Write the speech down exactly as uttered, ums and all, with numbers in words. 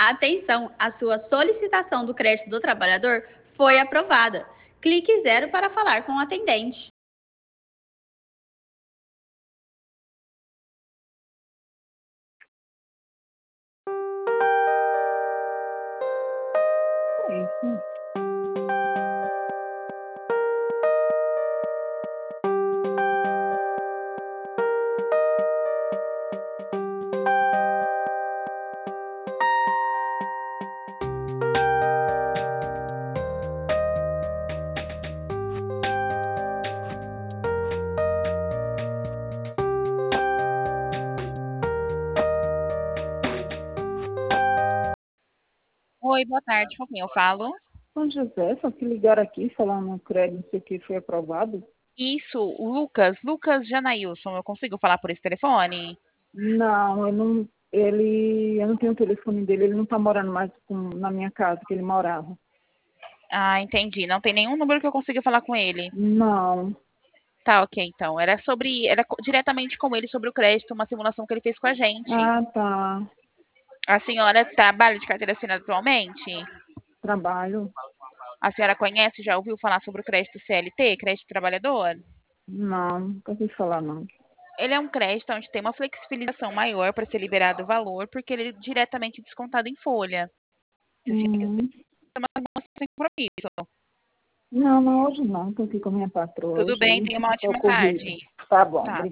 Atenção, a sua solicitação do crédito do trabalhador foi aprovada. Clique zero para falar com o atendente. É isso. Oi, boa tarde. Com quem eu falo? São José, só que ligaram aqui falando no crédito, não sei o que, foi aprovado. Isso, o Lucas, Lucas Janailson. Eu consigo falar por esse telefone? Não, eu não, ele, eu não tenho o telefone dele, ele não está morando mais com, na minha casa, que ele morava. Ah, entendi. Não tem nenhum número que eu consiga falar com ele. Não. Tá, ok, então. Era sobre, era co- diretamente com ele sobre o crédito, uma simulação que ele fez com a gente. Ah, tá. A senhora trabalha de carteira assinada atualmente? Trabalho. A senhora conhece, já ouviu falar sobre o crédito C L T, crédito trabalhador? Não, nunca ouvi falar, não. Ele é um crédito onde tem uma flexibilização maior para ser liberado o valor, porque ele é diretamente descontado em folha. Se a senhora quiser, Hum. uma sem compromisso. Não, não, hoje não, estou aqui com a minha patroa, Tudo bem, hoje tenha uma estou ótima corrida. tarde. Tá bom, Tá. obrigada.